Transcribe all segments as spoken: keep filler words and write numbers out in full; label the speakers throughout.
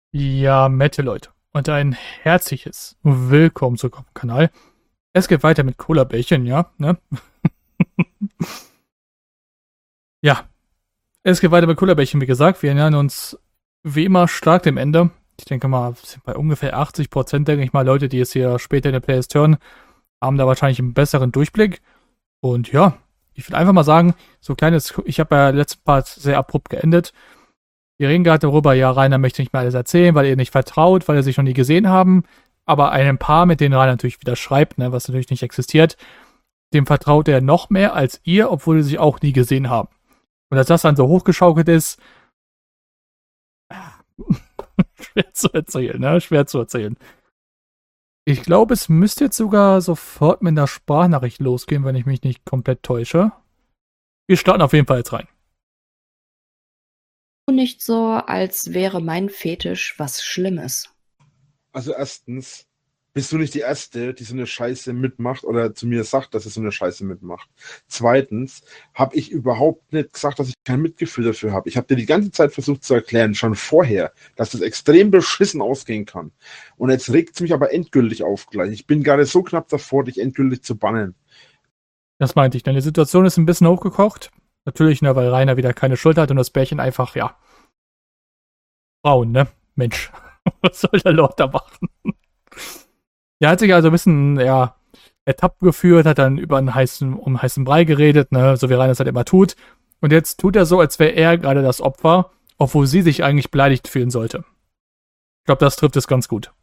Speaker 1: Ja, Mette, Leute. Und ein herzliches Willkommen zurück auf dem Kanal. Es geht weiter mit Cola-Bärchen, ja, ne? Ja, es geht weiter mit Cola-Bärchen, wie gesagt. Wir nähern uns wie immer stark dem Ende. Ich denke mal, wir sind bei ungefähr achtzig Prozent, denke ich mal, Leute, die es hier später in der Playlist hören, haben da wahrscheinlich einen besseren Durchblick. Und ja, ich würde einfach mal sagen, so kleines, ich habe ja letzten Part sehr abrupt geendet. Wir reden gerade darüber, ja, Rainer möchte nicht mehr alles erzählen, weil ihr nicht vertraut, weil ihr sich noch nie gesehen haben. Aber einem Paar, mit denen Rainer natürlich wieder schreibt, ne, was natürlich nicht existiert, dem vertraut er noch mehr als ihr, obwohl sie sich auch nie gesehen haben. Und dass das dann so hochgeschaukelt ist, schwer zu erzählen, ne? Schwer zu erzählen. Ich glaube, es müsste jetzt sogar sofort mit einer Sprachnachricht losgehen, wenn ich mich nicht komplett täusche. Wir starten auf jeden Fall jetzt rein.
Speaker 2: Nicht so, als wäre mein Fetisch was Schlimmes.
Speaker 3: Also erstens, bist du nicht die Erste, die so eine Scheiße mitmacht oder zu mir sagt, dass sie so eine Scheiße mitmacht. Zweitens, habe ich überhaupt nicht gesagt, dass ich kein Mitgefühl dafür habe. Ich habe dir die ganze Zeit versucht zu erklären, schon vorher, dass das extrem beschissen ausgehen kann. Und jetzt regt es mich aber endgültig auf gleich. Ich bin gerade so knapp davor, dich endgültig zu bannen.
Speaker 1: Das meinte ich, denn die Situation ist ein bisschen hochgekocht. Natürlich, ne, weil Rainer wieder keine Schuld hat und das Bärchen einfach, ja. Frauen, ne? Mensch. Was soll der Lord da machen? Er hat sich also ein bisschen, ja, ertappt geführt, hat dann über einen heißen, um heißen Brei geredet, ne, so wie Rainer es halt immer tut. Und jetzt tut er so, als wäre er gerade das Opfer, obwohl sie sich eigentlich beleidigt fühlen sollte. Ich glaube, das trifft es ganz gut.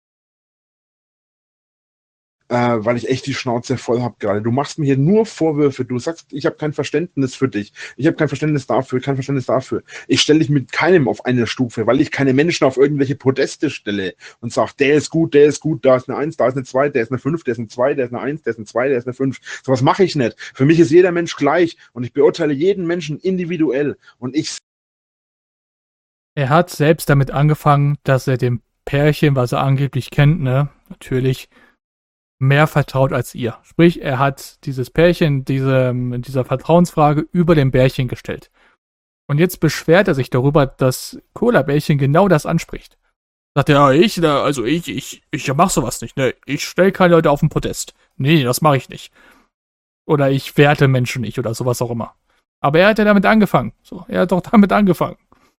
Speaker 3: Äh, weil ich echt die Schnauze voll habe gerade. Du machst mir hier nur Vorwürfe. Du sagst, ich habe kein Verständnis für dich. Ich habe kein Verständnis dafür, kein Verständnis dafür. Ich stelle dich mit keinem auf eine Stufe, weil ich keine Menschen auf irgendwelche Podeste stelle und sage, der ist gut, der ist gut, da ist eine Eins, da ist eine Zwei, der ist eine Fünf, der ist eine Zwei, der ist eine Eins, der ist eine Zwei, der ist eine Fünf. Sowas mache ich nicht. Für mich ist jeder Mensch gleich und ich beurteile jeden Menschen individuell. Und ich
Speaker 1: Er hat selbst damit angefangen, dass er dem Pärchen, was er angeblich kennt, ne, natürlich mehr vertraut als ihr. Sprich, er hat dieses Pärchen, diese, dieser Vertrauensfrage über dem Bärchen gestellt. Und jetzt beschwert er sich darüber, dass Cola-Bärchen genau das anspricht. Sagt er, ja, ich, also ich, ich, ich mach sowas nicht, ne? Ich stelle keine Leute auf den Podest. Nee, das mache ich nicht. Oder ich werte Menschen nicht oder sowas auch immer. Aber er hat ja damit angefangen. So, er hat doch damit angefangen.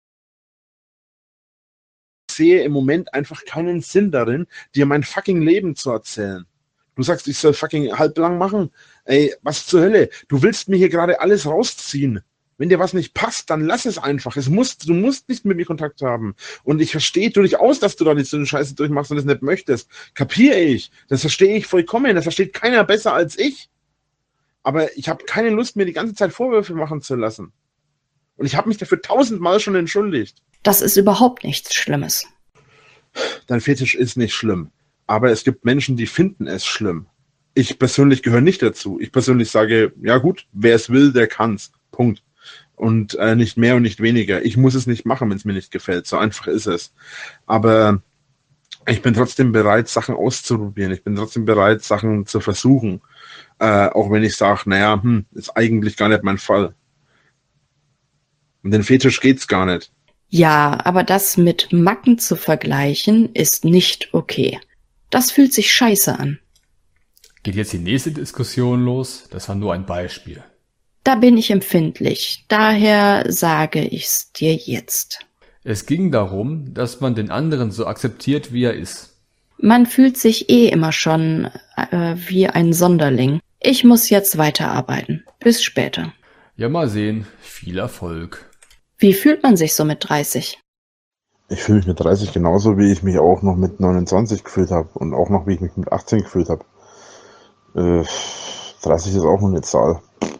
Speaker 3: sehe im Moment einfach keinen Sinn darin, dir mein fucking Leben zu erzählen. Du sagst, ich soll fucking halblang machen. Ey, was zur Hölle? Du willst mir hier gerade alles rausziehen. Wenn dir was nicht passt, dann lass es einfach. Es muss, du musst nicht mit mir Kontakt haben. Und ich verstehe durchaus, dass du da nicht so eine Scheiße durchmachst und das nicht möchtest. Kapiere ich. Das verstehe ich vollkommen. Das versteht keiner besser als ich. Aber ich habe keine Lust, mir die ganze Zeit Vorwürfe machen zu lassen. Und ich habe mich dafür tausendmal schon entschuldigt.
Speaker 2: Das ist überhaupt nichts Schlimmes.
Speaker 3: Dein Fetisch ist nicht schlimm. Aber es gibt Menschen, die finden es schlimm. Ich persönlich gehöre nicht dazu. Ich persönlich sage, ja gut, wer es will, der kann's. Punkt. Und äh, nicht mehr und nicht weniger. Ich muss es nicht machen, wenn es mir nicht gefällt. So einfach ist es. Aber ich bin trotzdem bereit, Sachen auszuprobieren. Ich bin trotzdem bereit, Sachen zu versuchen. Äh, auch wenn ich sage, naja, hm, ist eigentlich gar nicht mein Fall. Um den Fetisch geht's gar nicht.
Speaker 2: Ja, aber das mit Macken zu vergleichen, ist nicht okay. Das fühlt sich scheiße an.
Speaker 4: Geht jetzt die nächste Diskussion los? Das war nur ein Beispiel.
Speaker 2: Da bin ich empfindlich, daher sage ich's dir jetzt.
Speaker 4: Es ging darum, dass man den anderen so akzeptiert, wie er ist.
Speaker 2: Man fühlt sich eh immer schon äh, wie ein Sonderling. Ich muss jetzt weiterarbeiten. Bis später.
Speaker 4: Ja, mal sehen. Viel Erfolg.
Speaker 2: Wie fühlt man sich so mit dreißig?
Speaker 3: Ich fühle mich mit dreißig genauso, wie ich mich auch noch mit neunundzwanzig gefühlt habe und auch noch, wie ich mich mit achtzehn gefühlt habe. Äh, dreißig ist auch nur eine Zahl.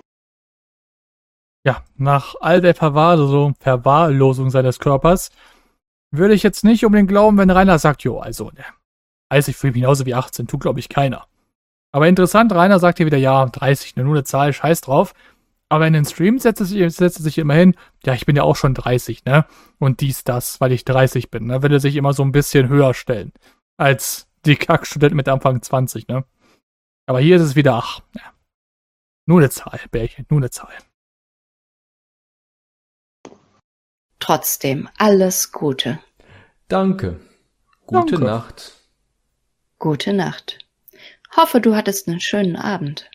Speaker 1: Ja, nach all der Verwahrlosung, Verwahrlosung seines Körpers würde ich jetzt nicht unbedingt glauben, wenn Rainer sagt, jo, also, ne, dreißig fühle ich mich genauso wie achtzehn, tut, glaube ich, keiner. Aber interessant, Rainer sagt hier wieder, ja, dreißig, ne, nur eine Zahl, scheiß drauf. Aber in den Streams setzt er sich, setzt er sich immer hin, ja, ich bin ja auch schon dreißig, ne? Und dies, das, weil ich dreißig bin, ne? Will er sich immer so ein bisschen höher stellen. Als die Kackstudenten mit Anfang zwanzig, ne? Aber hier ist es wieder, ach, ja. Nur eine Zahl, Bärchen, nur eine Zahl.
Speaker 2: Trotzdem, alles Gute.
Speaker 4: Danke. Gute
Speaker 1: Danke.
Speaker 4: Nacht.
Speaker 2: Gute Nacht. Hoffe, du hattest einen schönen Abend.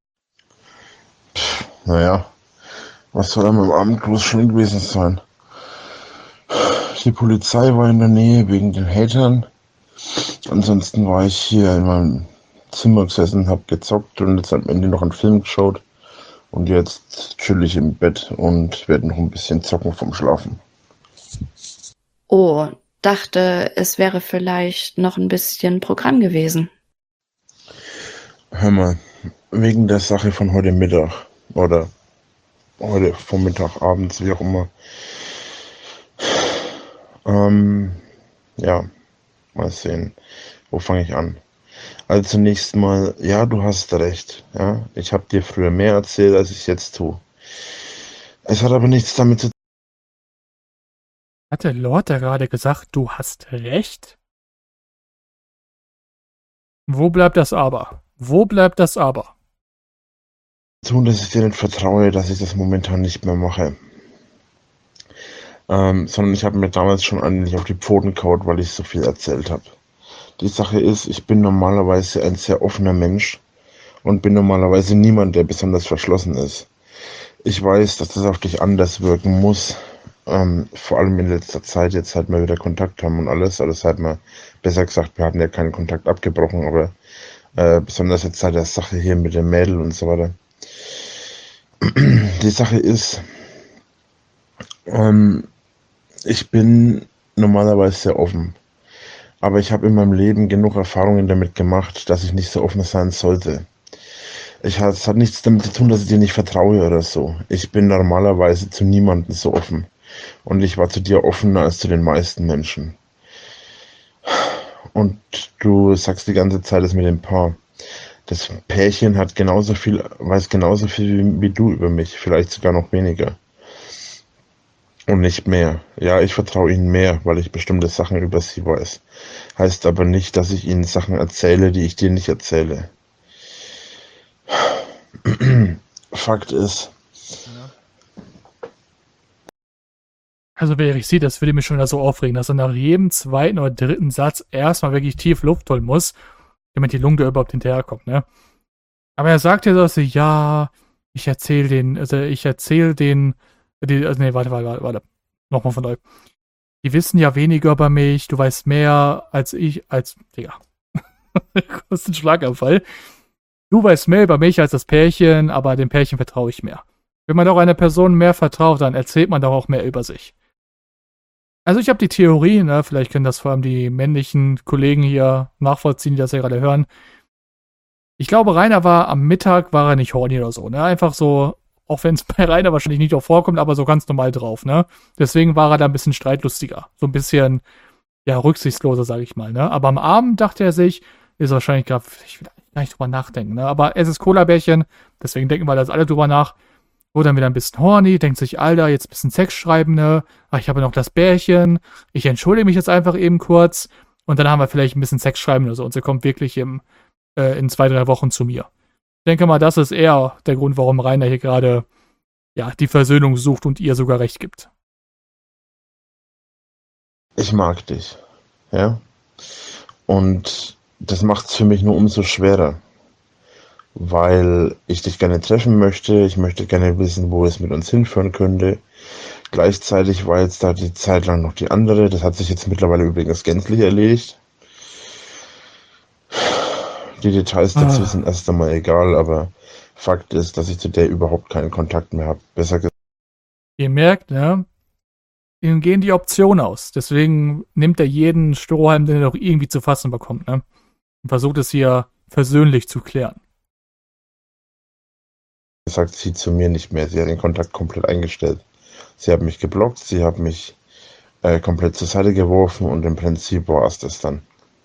Speaker 3: Naja, was soll an meinem Abend groß schön gewesen sein? Die Polizei war in der Nähe wegen den Hatern. Ansonsten war ich hier in meinem Zimmer gesessen, hab gezockt und jetzt am Ende noch einen Film geschaut. Und jetzt chill ich im Bett und werde noch ein bisschen zocken vom Schlafen.
Speaker 2: Oh, dachte, es wäre vielleicht noch ein bisschen Programm gewesen.
Speaker 3: Hör mal, wegen der Sache von heute Mittag oder heute Vormittag, abends, wie auch immer. Ähm, ja, mal sehen. Wo fange ich an? Also zunächst mal, ja, du hast recht. Ja, ich habe dir früher mehr erzählt, als ich jetzt tue. Es hat aber nichts damit zu tun.
Speaker 1: Hat der Lord da gerade gesagt, du hast recht? Wo bleibt das Aber? Wo bleibt das Aber?
Speaker 3: tun, dass ich dir nicht vertraue, dass ich das momentan nicht mehr mache. Ähm, sondern ich habe mir damals schon eigentlich auf die Pfoten gehauen, weil ich so viel erzählt habe. Die Sache ist, ich bin normalerweise ein sehr offener Mensch und bin normalerweise niemand, der besonders verschlossen ist. Ich weiß, dass das auf dich anders wirken muss. Ähm, vor allem in letzter Zeit, jetzt seit wir wieder Kontakt haben und alles, also seit wir, besser gesagt, wir hatten ja keinen Kontakt abgebrochen, aber äh, besonders jetzt seit der Sache hier mit dem Mädel und so weiter. Die Sache ist, ähm, ich bin normalerweise sehr offen, aber ich habe in meinem Leben genug Erfahrungen damit gemacht, dass ich nicht so offen sein sollte. Ich hat, es hat nichts damit zu tun, dass ich dir nicht vertraue oder so. Ich bin normalerweise zu niemandem so offen. Und ich war zu dir offener als zu den meisten Menschen. Und du sagst die ganze Zeit das mit dem Paar. Das Pärchen hat genauso viel, weiß genauso viel wie, wie du über mich, vielleicht sogar noch weniger. Und nicht mehr. Ja, ich vertraue ihnen mehr, weil ich bestimmte Sachen über sie weiß. Heißt aber nicht, dass ich ihnen Sachen erzähle, die ich dir nicht erzähle. Fakt ist.
Speaker 1: Also wäre ich sie, das würde mich schon wieder so aufregen, dass er nach jedem zweiten oder dritten Satz erstmal wirklich tief Luft holen muss, damit die Lunge überhaupt hinterherkommt, ne? Aber er sagt ja so, dass sie, ja, ich erzähle den, also ich erzähle den, die, also nee, warte, warte, warte, warte, nochmal von neu. Die wissen ja weniger über mich, du weißt mehr als ich, als, Digga. Das ist ein Schlaganfall. Du weißt mehr über mich als das Pärchen, aber dem Pärchen vertraue ich mehr. Wenn man doch einer Person mehr vertraut, dann erzählt man doch auch mehr über sich. Also ich habe die Theorie, ne, vielleicht können das vor allem die männlichen Kollegen hier nachvollziehen, die das ja gerade hören. Ich glaube, Rainer war am Mittag, war er nicht horny oder so, ne? Einfach so, auch wenn es bei Rainer wahrscheinlich nicht auch vorkommt, aber so ganz normal drauf, ne? Deswegen war er da ein bisschen streitlustiger. So ein bisschen, ja, rücksichtsloser, sag ich mal, ne? Aber am Abend dachte er sich, ist wahrscheinlich gerade, ich will gar nicht drüber nachdenken, ne? Aber es ist Cola-Bärchen, deswegen denken wir da jetzt alle drüber nach. Wurde dann wieder ein bisschen horny, denkt sich, Alter, jetzt ein bisschen Sex schreiben, ne? Ach, ich habe noch das Bärchen. Ich entschuldige mich jetzt einfach eben kurz. Und dann haben wir vielleicht ein bisschen Sex schreiben oder so. Und sie kommt wirklich im, äh, in zwei, drei Wochen zu mir. Ich denke mal, das ist eher der Grund, warum Rainer hier gerade, ja, die Versöhnung sucht und ihr sogar recht gibt.
Speaker 3: Ich mag dich. Ja? Und das macht es für mich nur umso schwerer. Weil ich dich gerne treffen möchte, ich möchte gerne wissen, wo es mit uns hinführen könnte. Gleichzeitig war jetzt da die Zeit lang noch die andere, das hat sich jetzt mittlerweile übrigens gänzlich erledigt. Die Details dazu
Speaker 1: Ah.
Speaker 3: sind erst einmal egal, aber Fakt ist, dass ich zu der überhaupt keinen Kontakt mehr habe. Besser gesagt.
Speaker 1: Ihr merkt, ne? Ihm gehen die Optionen aus. Deswegen nimmt er jeden Strohhalm, den er noch irgendwie zu fassen bekommt, ne? Und versucht es hier versöhnlich zu klären.
Speaker 3: sagt sie zu mir nicht mehr. Sie hat den Kontakt komplett eingestellt. Sie hat mich geblockt, sie hat mich äh, komplett zur Seite geworfen und im Prinzip war es das dann.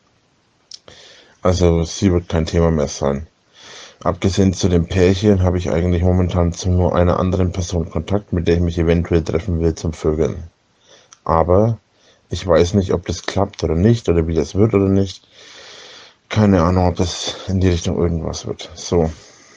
Speaker 3: Also sie wird kein Thema mehr sein. Abgesehen zu dem Pärchen habe ich eigentlich momentan zu nur einer anderen Person Kontakt, mit der ich mich eventuell treffen will zum Vögeln. Aber ich weiß nicht, ob das klappt oder nicht, oder wie das wird oder nicht. Keine Ahnung, ob das in die Richtung irgendwas wird. So.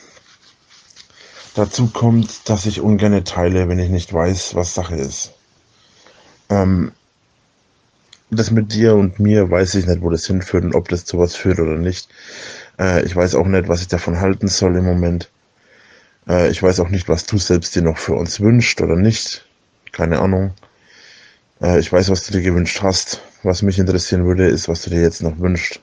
Speaker 3: Dazu kommt, dass ich ungern teile, wenn ich nicht weiß, was Sache ist. Ähm, das mit dir und mir weiß ich nicht, wo das hinführt und ob das zu was führt oder nicht. Äh, ich weiß auch nicht, was ich davon halten soll im Moment. Äh, ich weiß auch nicht, was du selbst dir noch für uns wünschst oder nicht. Keine Ahnung. Äh, ich weiß, was du dir gewünscht hast. Was mich interessieren würde, ist, was du dir jetzt noch wünschst.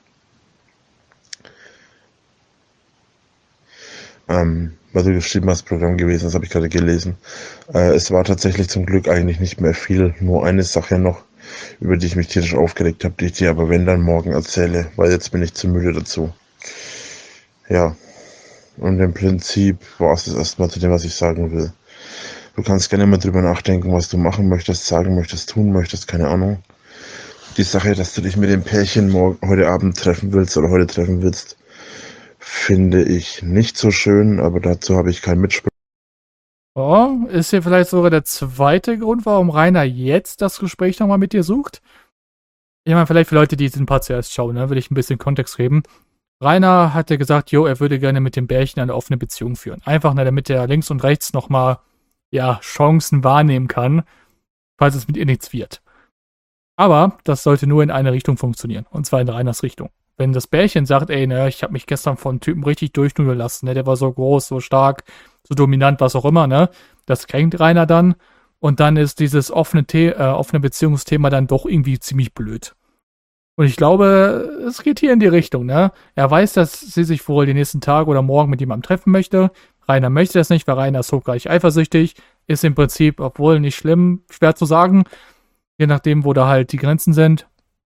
Speaker 3: Ähm, was du geschrieben hast, Programm gewesen, das habe ich gerade gelesen. Äh, es war tatsächlich zum Glück eigentlich nicht mehr viel. Nur eine Sache noch, über die ich mich tierisch aufgeregt habe, die ich dir aber wenn dann morgen erzähle, weil jetzt bin ich zu müde dazu. Ja, und im Prinzip war es das erstmal zu dem, was ich sagen will. Du kannst gerne mal drüber nachdenken, was du machen möchtest, sagen möchtest, tun möchtest, keine Ahnung. Die Sache, dass du dich mit dem Pärchen morgen, heute Abend treffen willst oder heute treffen willst, finde ich nicht so schön, aber dazu habe ich kein Mitspruch.
Speaker 1: Oh, ist hier vielleicht sogar der zweite Grund, warum Rainer jetzt das Gespräch nochmal mit dir sucht? Ich meine, vielleicht für Leute, die diesen Part zuerst schauen, ne, will ich ein bisschen Kontext geben. Rainer hat ja gesagt, jo, er würde gerne mit dem Bärchen eine offene Beziehung führen. Einfach, ne, damit er links und rechts nochmal, ja, Chancen wahrnehmen kann, falls es mit ihr nichts wird. Aber das sollte nur in eine Richtung funktionieren, und zwar in Rainers Richtung. Wenn das Bärchen sagt, ey, ne, ich habe mich gestern von einem Typen richtig durchnudeln lassen, ne, der war so groß, so stark, so dominant, was auch immer, ne, das kränkt Rainer dann, und dann ist dieses offene, The- äh, offene Beziehungsthema dann doch irgendwie ziemlich blöd. Und ich glaube, es geht hier in die Richtung, ne? Er weiß, dass sie sich wohl die nächsten Tage oder morgen mit jemandem treffen möchte. Rainer möchte das nicht, weil Rainer ist hochgradig eifersüchtig. Ist im Prinzip, obwohl nicht schlimm, schwer zu sagen. Je nachdem, wo da halt die Grenzen sind.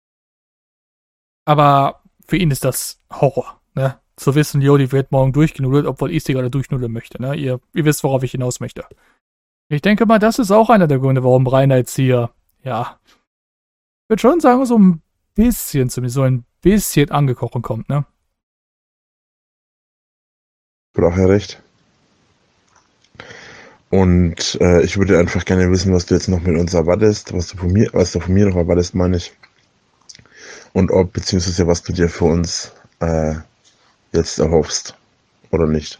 Speaker 1: Aber für ihn ist das Horror, ne? Zu wissen, jo, die wird morgen durchgenudelt, obwohl ich sie gerade durchnudeln möchte, ne? Ihr, ihr wisst, worauf ich hinaus möchte. Ich denke mal, das ist auch einer der Gründe, warum Rainer jetzt hier, ja, ich würde schon sagen, so ein bisschen, zumindest so ein bisschen angekochen kommt, ne?
Speaker 3: Braucht er recht. Und äh, ich würde einfach gerne wissen, was du jetzt noch mit uns erwartest, was du von mir, was du von mir noch erwartest, meine ich. Und ob, beziehungsweise was du dir für uns äh, jetzt erhoffst oder nicht.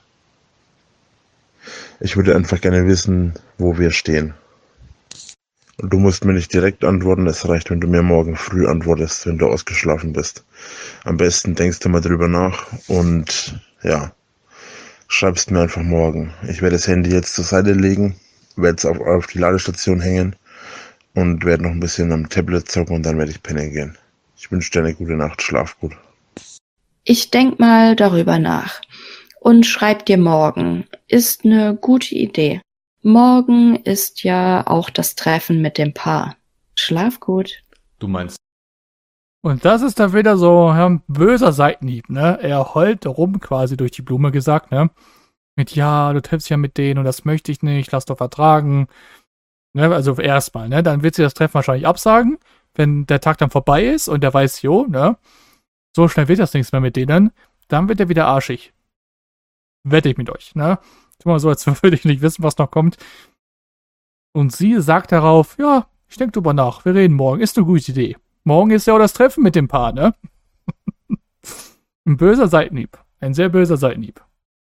Speaker 3: Ich würde einfach gerne wissen, wo wir stehen. Und du musst mir nicht direkt antworten, es reicht, wenn du mir morgen früh antwortest, wenn du ausgeschlafen bist. Am besten denkst du mal drüber nach und ja, schreibst mir einfach morgen. Ich werde das Handy jetzt zur Seite legen, werde es auf, auf die Ladestation hängen und werde noch ein bisschen am Tablet zocken und dann werde ich pennen gehen. Ich wünsche dir eine gute Nacht, schlaf gut.
Speaker 2: Ich denk mal darüber nach und schreib dir morgen. Ist eine gute Idee. Morgen ist ja auch das Treffen mit dem Paar. Schlaf gut.
Speaker 4: Du meinst,
Speaker 1: Und das ist dann wieder so ja, ein böser Seitenhieb, ne? Er heult rum, quasi durch die Blume gesagt, ne? Mit, ja, du triffst ja mit denen und das möchte ich nicht, lass doch vertragen. Ne? Also erstmal, ne? Dann wird sie das Treffen wahrscheinlich absagen, wenn der Tag dann vorbei ist und der weiß, jo, ne? So schnell wird das nichts mehr mit denen. Dann wird er wieder arschig. Wette ich mit euch, ne? Ist immer so, als würde ich nicht wissen, was noch kommt. Und sie sagt darauf, ja, ich denke drüber nach, wir reden morgen, ist eine gute Idee. Morgen ist ja auch das Treffen mit dem Paar, ne? Ein böser Seitenhieb. Ein sehr böser Seitenhieb.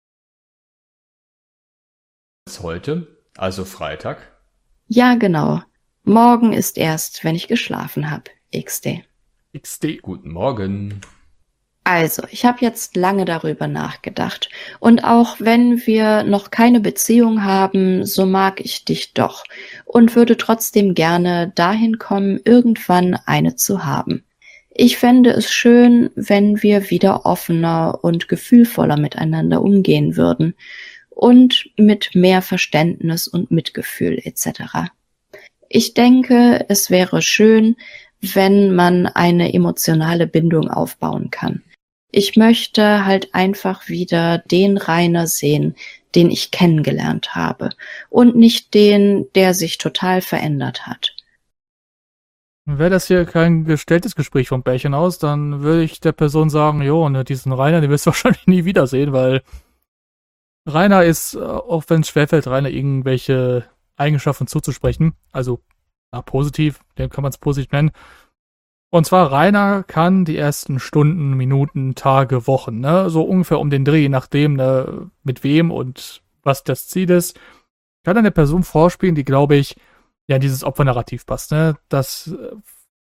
Speaker 4: es heute, also Freitag?
Speaker 2: Ja, genau. Morgen ist erst, wenn ich geschlafen hab. X D.
Speaker 1: X D.
Speaker 4: Guten Morgen.
Speaker 2: Also, ich habe jetzt lange darüber nachgedacht. Und auch wenn wir noch keine Beziehung haben, so mag ich dich doch und würde trotzdem gerne dahin kommen, irgendwann eine zu haben. Ich fände es schön, wenn wir wieder offener und gefühlvoller miteinander umgehen würden und mit mehr Verständnis und Mitgefühl et cetera. Ich denke, es wäre schön, wenn man eine emotionale Bindung aufbauen kann. Ich möchte halt einfach wieder den Rainer sehen, den ich kennengelernt habe und nicht den, der sich total verändert hat.
Speaker 1: Wäre das hier kein gestelltes Gespräch vom Bärchen aus, dann würde ich der Person sagen, jo, ne, diesen Rainer, den wirst du wahrscheinlich nie wiedersehen, weil Rainer ist, auch wenn es schwerfällt, Rainer irgendwelche Eigenschaften zuzusprechen, also na, positiv, den kann man es positiv nennen. Und zwar Rainer kann die ersten Stunden, Minuten, Tage, Wochen, ne, so ungefähr um den Dreh, nachdem, ne, mit wem und was das Ziel ist, kann eine Person vorspielen, die, glaube ich, ja, in dieses Opfernarrativ passt, ne, dass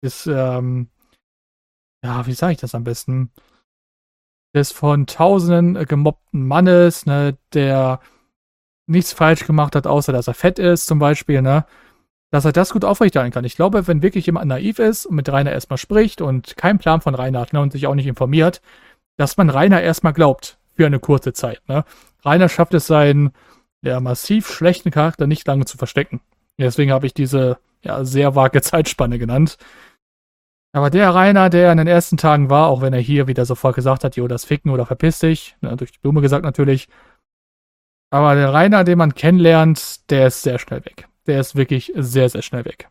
Speaker 1: Ist, ähm, ja, wie sage ich das am besten? Des von Tausenden gemobbten Mannes, ne, der nichts falsch gemacht hat, außer dass er fett ist, zum Beispiel, ne, dass er das gut aufrechterhalten kann. Ich glaube, wenn wirklich jemand naiv ist und mit Rainer erstmal spricht und keinen Plan von Rainer hat, ne, und sich auch nicht informiert, dass man Rainer erstmal glaubt, für eine kurze Zeit, ne. Rainer schafft es, seinen, ja, massiv schlechten Charakter nicht lange zu verstecken. Deswegen habe ich diese, ja, sehr vage Zeitspanne genannt. Aber der Rainer, der in den ersten Tagen war, auch wenn er hier wieder sofort gesagt hat, jo, das Ficken oder verpiss dich, ne, durch die Blume gesagt natürlich. Aber der Rainer, den man kennenlernt, der ist sehr schnell weg. Der ist wirklich sehr, sehr schnell weg.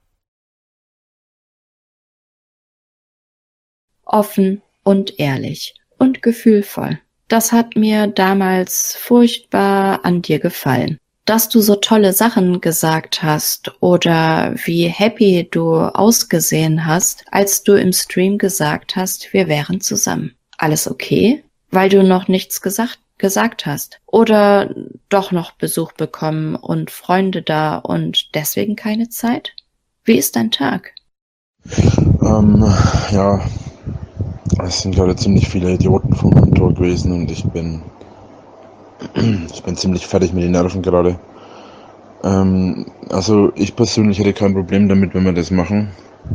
Speaker 2: Offen und ehrlich und gefühlvoll. Das hat mir damals furchtbar an dir gefallen. Dass du so tolle Sachen gesagt hast oder wie happy du ausgesehen hast, als du im Stream gesagt hast, wir wären zusammen. Alles okay? Weil du noch nichts gesagt, gesagt hast. Oder doch noch Besuch bekommen und Freunde da und deswegen keine Zeit? Wie ist dein Tag?
Speaker 5: Ähm, ja, es sind gerade ziemlich viele Idioten vor meinem Tor gewesen und ich bin ich bin ziemlich fertig mit den Nerven gerade. Ähm, also ich persönlich hätte kein Problem damit, wenn wir das machen.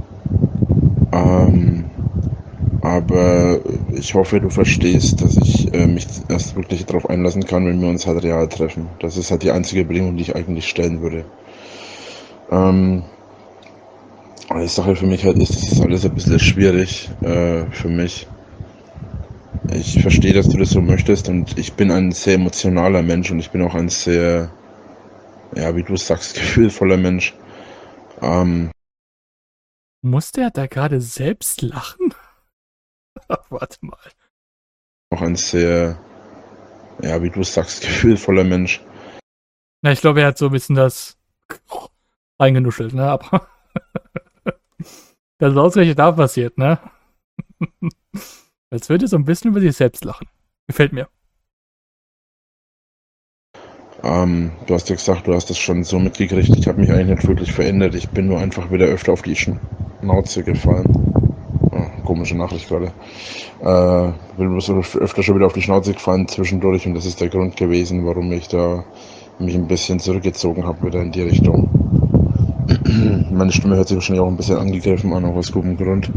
Speaker 5: Ähm, aber ich hoffe, du verstehst, dass ich äh, mich erst wirklich darauf einlassen kann, wenn wir uns halt real treffen. Das ist halt die einzige Bedingung, die ich eigentlich stellen würde. Ähm, aber die Sache für mich halt ist, das ist alles ein bisschen schwierig äh, für mich. Ich verstehe, dass du das so möchtest und ich bin ein sehr emotionaler Mensch und ich bin auch ein sehr, ja, wie du sagst, gefühlvoller Mensch. Ähm,
Speaker 1: Muss der da gerade selbst lachen? Warte mal.
Speaker 5: auch ein sehr, ja, wie du sagst, gefühlvoller Mensch.
Speaker 1: Na, ich glaube, er hat so ein bisschen das reingenuschelt, ne? Aber das ist ausgerechnet da passiert, ne? Als würde er so ein bisschen über sich selbst lachen. Gefällt mir.
Speaker 5: Ähm, du hast ja gesagt, du hast das schon so mitgekriegt. Ich habe mich eigentlich nicht wirklich verändert. Ich bin nur einfach wieder öfter auf die Schnauze gefallen. Oh, komische Nachricht gerade. Äh, bin so öfter schon wieder auf die Schnauze gefallen zwischendurch und das ist der Grund gewesen, warum ich da mich ein bisschen zurückgezogen habe wieder in die Richtung. Meine Stimme hört sich wahrscheinlich auch ein bisschen angegriffen an, auch aus gutem Grund.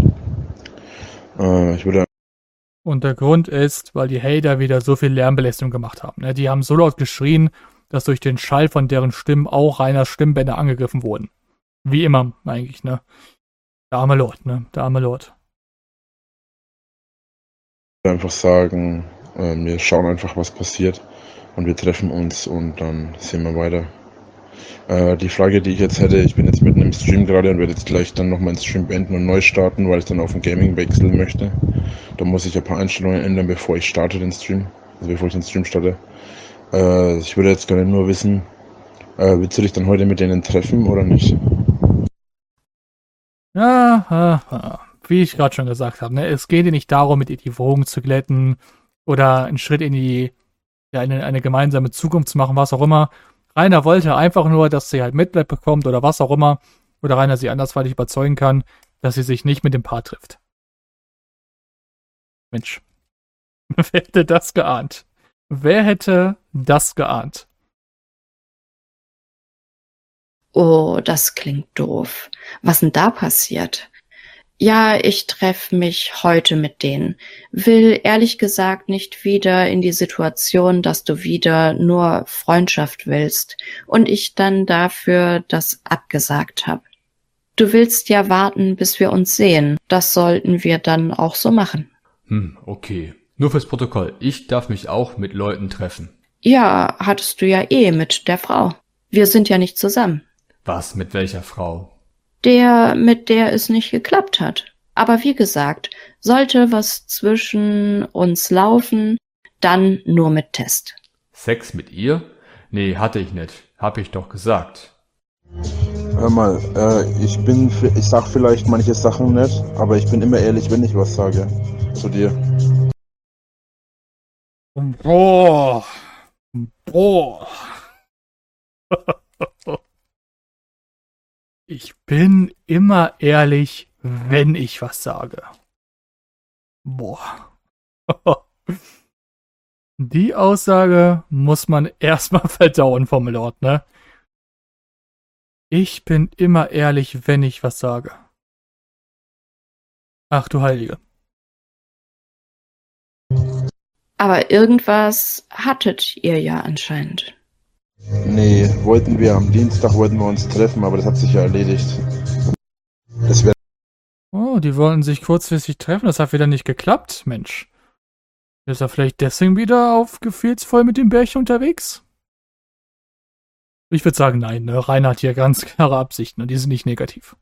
Speaker 5: Äh, ich würde
Speaker 1: Und der Grund ist, weil die Hater wieder so viel Lärmbelästigung gemacht haben. Ne? Die haben so laut geschrien, dass durch den Schall von deren Stimmen auch Rainers Stimmbänder angegriffen wurden. Wie immer, eigentlich, ne? Der arme Lord, ne? Der arme Lord.
Speaker 5: einfach sagen, äh, wir schauen einfach, was passiert und wir treffen uns und dann sehen wir weiter. Äh, die Frage, die ich jetzt hätte, ich bin jetzt mitten im Stream gerade und werde jetzt gleich dann noch meinen Stream beenden und neu starten, weil ich dann auf den Gaming wechseln möchte. Da muss ich ein paar Einstellungen ändern, bevor ich starte den Stream, also bevor ich den Stream starte. Äh, ich würde jetzt gerne nur wissen, äh, willst du dich dann heute mit denen treffen oder nicht?
Speaker 1: Ja, ja, ja. Wie ich gerade schon gesagt habe, ne? Es geht ja nicht darum, mit ihr die Wogen zu glätten oder einen Schritt in die, ja, eine, eine gemeinsame Zukunft zu machen, was auch immer. Rainer wollte einfach nur, dass sie halt Mitleid bekommt oder was auch immer. Oder Rainer sie andersweitig überzeugen kann, dass sie sich nicht mit dem Paar trifft. Mensch. Wer hätte das geahnt? Wer hätte das geahnt?
Speaker 2: Oh, das klingt doof. Was denn da passiert? Ja, ich treffe mich heute mit denen. Will ehrlich gesagt nicht wieder in die Situation, dass du wieder nur Freundschaft willst und ich dann dafür das abgesagt habe. Du willst ja warten, bis wir uns sehen. Das sollten wir dann auch so machen.
Speaker 4: Hm, okay. Nur fürs Protokoll. Ich darf mich auch mit Leuten treffen.
Speaker 2: Ja, hattest du ja eh mit der Frau. Wir sind ja nicht zusammen.
Speaker 4: Was, mit welcher Frau?
Speaker 2: Der, mit der es nicht geklappt hat. Aber wie gesagt, sollte was zwischen uns laufen, dann nur mit Test.
Speaker 4: Sex mit ihr? Nee, hatte ich nicht. Hab ich doch gesagt.
Speaker 5: Hör mal, äh, ich bin, ich sag vielleicht manche Sachen nicht, aber ich bin immer ehrlich, wenn ich was sage zu dir.
Speaker 1: Boah. Boah. Ich bin immer ehrlich, wenn ich was sage. Boah. Die Aussage muss man erstmal verdauen vom Lord, ne? Ich bin immer ehrlich, wenn ich was sage. Ach du Heilige.
Speaker 2: Aber irgendwas hattet ihr ja anscheinend.
Speaker 5: Nee, wollten wir am Dienstag, wollten wir uns treffen, aber das hat sich ja erledigt. Das wäre
Speaker 1: Oh, die wollten sich kurzfristig treffen, das hat wieder nicht geklappt, Mensch. Ist er vielleicht deswegen wieder auf gefühlsvoll mit dem Bärchen unterwegs? Ich würde sagen, nein, ne? Rainer hat hier ganz klare Absichten und die sind nicht negativ.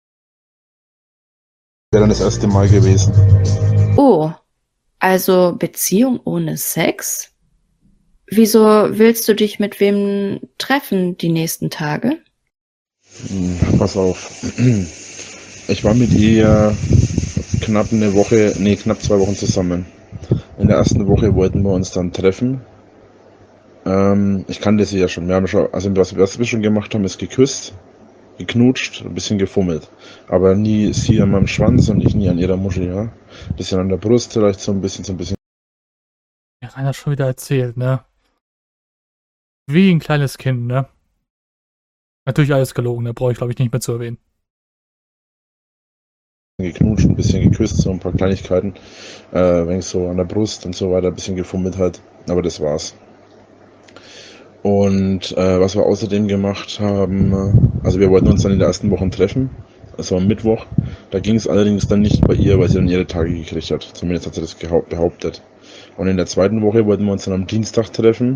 Speaker 5: dann das erste Mal gewesen.
Speaker 2: Oh, also Beziehung ohne Sex? Wieso willst du dich mit wem treffen die nächsten Tage?
Speaker 5: Hm, pass auf. Ich war mit ihr knapp eine Woche, nee, knapp zwei Wochen zusammen. In der ersten Woche wollten wir uns dann treffen. Ähm, ich kannte sie ja schon. Wir haben schon, also was, was wir schon gemacht haben, ist geküsst, geknutscht, ein bisschen gefummelt. Aber nie sie an meinem Schwanz und ich nie an ihrer Muschel, ja. Ein bisschen an der Brust vielleicht so ein bisschen, so ein bisschen.
Speaker 1: Ja, Rainer hat schon wieder erzählt, ne? Wie ein kleines Kind, ne? Natürlich alles gelogen, ne? Brauche ich, glaube ich, nicht mehr zu erwähnen.
Speaker 5: Geknutscht, ein bisschen geküsst, so ein paar Kleinigkeiten, äh, wenn ich so an der Brust und so weiter, ein bisschen gefummelt halt, aber das war's. Und äh, was wir außerdem gemacht haben, äh, also wir wollten uns dann in der ersten Woche treffen, also am Mittwoch, da ging es allerdings dann nicht bei ihr, weil sie dann ihre Tage gekriegt hat, zumindest hat sie das gehaupt- behauptet. Und in der zweiten Woche wollten wir uns dann am Dienstag treffen.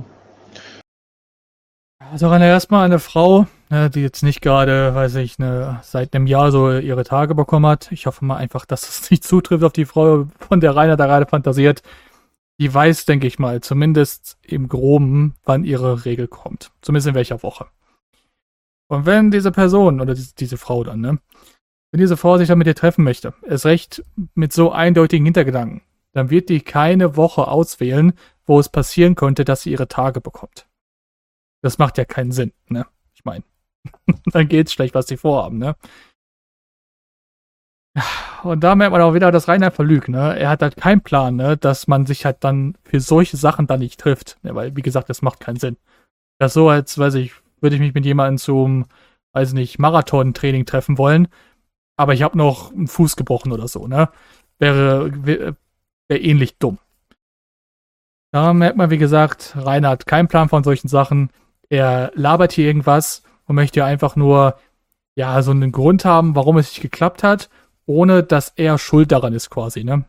Speaker 1: Also Rainer, erstmal eine Frau, ne, die jetzt nicht gerade, weiß ich, ne, seit einem Jahr so ihre Tage bekommen hat. Ich hoffe mal einfach, dass es nicht zutrifft auf die Frau, von der Rainer da gerade fantasiert. Die weiß, denke ich mal, zumindest im Groben, wann ihre Regel kommt. Zumindest in welcher Woche. Und wenn diese Person, oder diese, diese Frau dann, ne, wenn diese Frau sich dann mit dir treffen möchte, erst recht mit so eindeutigen Hintergedanken, dann wird die keine Woche auswählen, wo es passieren könnte, dass sie ihre Tage bekommt. Das macht ja keinen Sinn, ne? Ich meine, dann geht's schlecht, was sie vorhaben, ne? Und da merkt man auch wieder, dass Rainer verlügt, ne? Er hat halt keinen Plan, ne? Dass man sich halt dann für solche Sachen dann nicht trifft. Ne? Weil, wie gesagt, das macht keinen Sinn. Das ist so, als, weiß ich, würde ich mich mit jemandem zum, weiß nicht, Marathon-Training treffen wollen, aber ich habe noch einen Fuß gebrochen oder so, ne? Wäre, wäre, wäre ähnlich dumm. Da merkt man, wie gesagt, Rainer hat keinen Plan von solchen Sachen. Er labert hier irgendwas und möchte ja einfach nur, ja, so einen Grund haben, warum es nicht geklappt hat, ohne dass er schuld daran ist quasi, ne?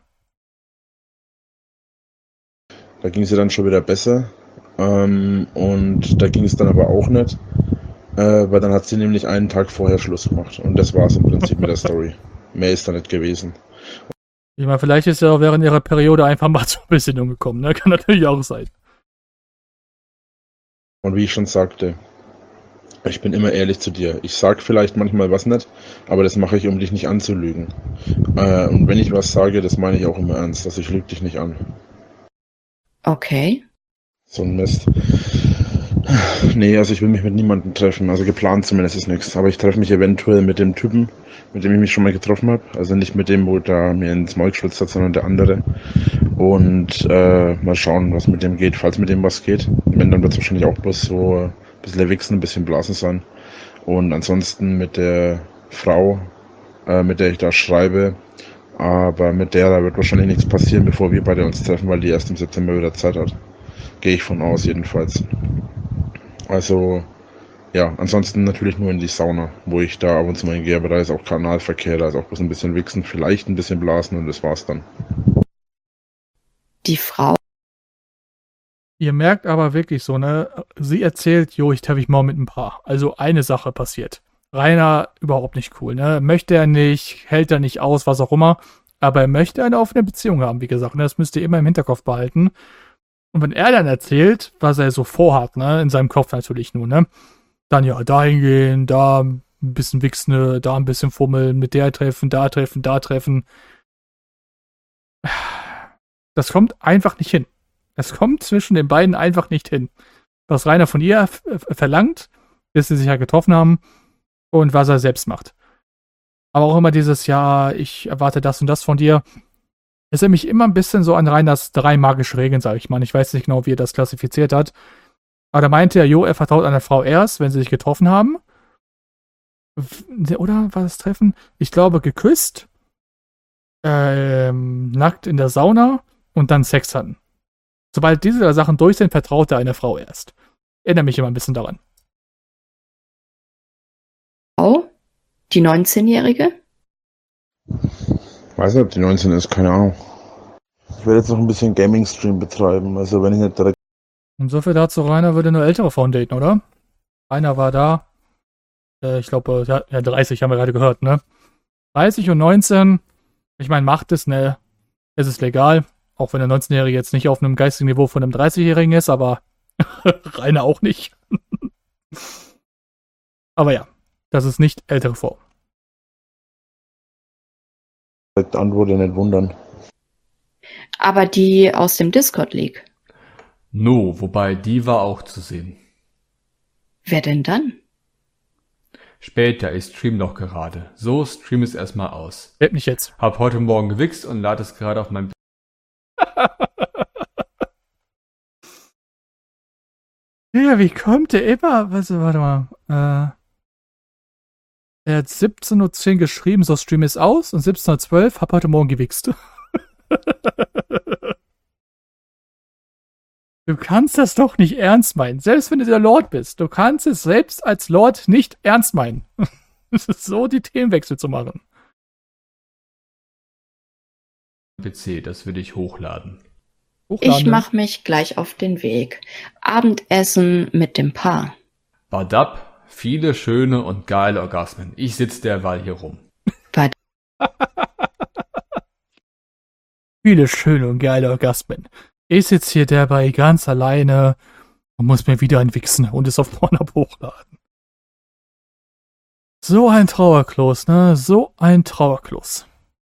Speaker 5: Da ging es ihr dann schon wieder besser. Ähm, und da ging es dann aber auch nicht. Äh, weil dann hat sie nämlich einen Tag vorher Schluss gemacht. Und das war es im Prinzip mit der Story. Mehr ist da nicht gewesen.
Speaker 1: Ich meine, vielleicht ist er auch während ihrer Periode einfach mal zur Besinnung gekommen, ne? Kann natürlich auch sein.
Speaker 5: Und wie ich schon sagte, ich bin immer ehrlich zu dir. Ich sag vielleicht manchmal was nicht, aber das mache ich, um dich nicht anzulügen. Äh, und wenn ich was sage, das meine ich auch immer ernst. Also ich lüge dich nicht an.
Speaker 2: Okay.
Speaker 5: So ein Mist. Nee, also ich will mich mit niemandem treffen. Also geplant zumindest ist nichts. Aber ich treffe mich eventuell mit dem Typen, mit dem ich mich schon mal getroffen habe. Also nicht mit dem, wo da mir ins Maul geschwitzt hat, sondern der andere. Und äh, mal schauen, was mit dem geht, falls mit dem was geht. Wenn, dann wird es wahrscheinlich auch bloß so ein bisschen wichsen, ein bisschen blasen sein. Und ansonsten mit der Frau, äh, mit der ich da schreibe, aber mit der da wird wahrscheinlich nichts passieren, bevor wir beide uns treffen, weil die erst im September wieder Zeit hat. Gehe ich von aus jedenfalls. Also, ja, ansonsten natürlich nur in die Sauna, wo ich da ab und zu mal hingehe, aber da ist auch Kanalverkehr, da ist auch bloß ein bisschen wichsen, vielleicht ein bisschen blasen und das war's dann.
Speaker 2: Die Frau.
Speaker 1: Ihr merkt aber wirklich so, ne? Sie erzählt, jo, ich treffe mich mal mit ein Paar. Also eine Sache passiert. Rainer überhaupt nicht cool, ne? Möchte er nicht, hält er nicht aus, was auch immer. Aber er möchte eine offene Beziehung haben, wie gesagt. Ne? Das müsst ihr immer im Hinterkopf behalten. Und wenn er dann erzählt, was er so vorhat, ne, in seinem Kopf natürlich nur, ne, dann ja, dahin gehen, da ein bisschen wichsen, da ein bisschen fummeln, mit der treffen, da treffen, da treffen. Das kommt einfach nicht hin. Es kommt zwischen den beiden einfach nicht hin. Was Rainer von ihr f- verlangt, bis sie sich ja getroffen haben, und was er selbst macht. Aber auch immer dieses, ja, ich erwarte das und das von dir. Es erinnert mich immer ein bisschen so an Reiners drei magische Regeln, sage ich mal. Ich weiß nicht genau, wie er das klassifiziert hat. Aber da meinte er, jo, er vertraut einer Frau erst, wenn sie sich getroffen haben. Oder war das Treffen? Ich glaube, geküsst, ähm, nackt in der Sauna und dann Sex hatten. Sobald diese Sachen durch sind, vertraut er einer Frau erst. Erinnere mich immer ein bisschen daran.
Speaker 2: Oh, die neunzehnjährige?
Speaker 5: Weiß nicht, ob die neunzehn ist, keine Ahnung. Ich werde jetzt noch ein bisschen Gaming-Stream betreiben, also wenn ich nicht direkt...
Speaker 1: Und so viel dazu, Rainer würde nur ältere Frauen daten, oder? Rainer war da. Äh, ich glaube, ja, ja, dreißig haben wir gerade gehört, ne? dreißig und neunzehn. Ich meine, macht es, ne? Es ist legal. Auch wenn der neunzehnjährige jetzt nicht auf einem geistigen Niveau von einem dreißigjährigen ist, aber Rainer auch nicht. Aber ja, das ist nicht ältere Frau.
Speaker 5: antworte, nicht wundern.
Speaker 2: Aber die aus dem Discord League.
Speaker 4: No, wobei die war auch zu sehen.
Speaker 2: Wer denn dann?
Speaker 4: Später, ich stream noch gerade. So, stream es erstmal aus.
Speaker 1: Hält mich jetzt.
Speaker 4: Hab heute Morgen gewichst und lade es gerade auf mein...
Speaker 1: Ja, wie kommt der immer? Was, warte mal. Äh, er hat siebzehn Uhr zehn geschrieben, so Stream ist aus. Und siebzehn Uhr zwölf, hab heute Morgen gewichst. Du kannst das doch nicht ernst meinen. Selbst wenn du der Lord bist. Du kannst es selbst als Lord nicht ernst meinen. Es ist so, die Themenwechsel zu machen.
Speaker 4: P C, das würde ich hochladen.
Speaker 1: Hochladen.
Speaker 2: Ich mache mich gleich auf den Weg. Abendessen mit dem Paar.
Speaker 4: Badab, viele schöne und geile Orgasmen. Ich sitz derweil hier rum.
Speaker 1: Viele schöne und geile Orgasmen. Ich sitze hier dabei ganz alleine und muss mir wieder einwichsen und es auf Pornhub hochladen. So ein Trauerklos, ne? So ein Trauerklos.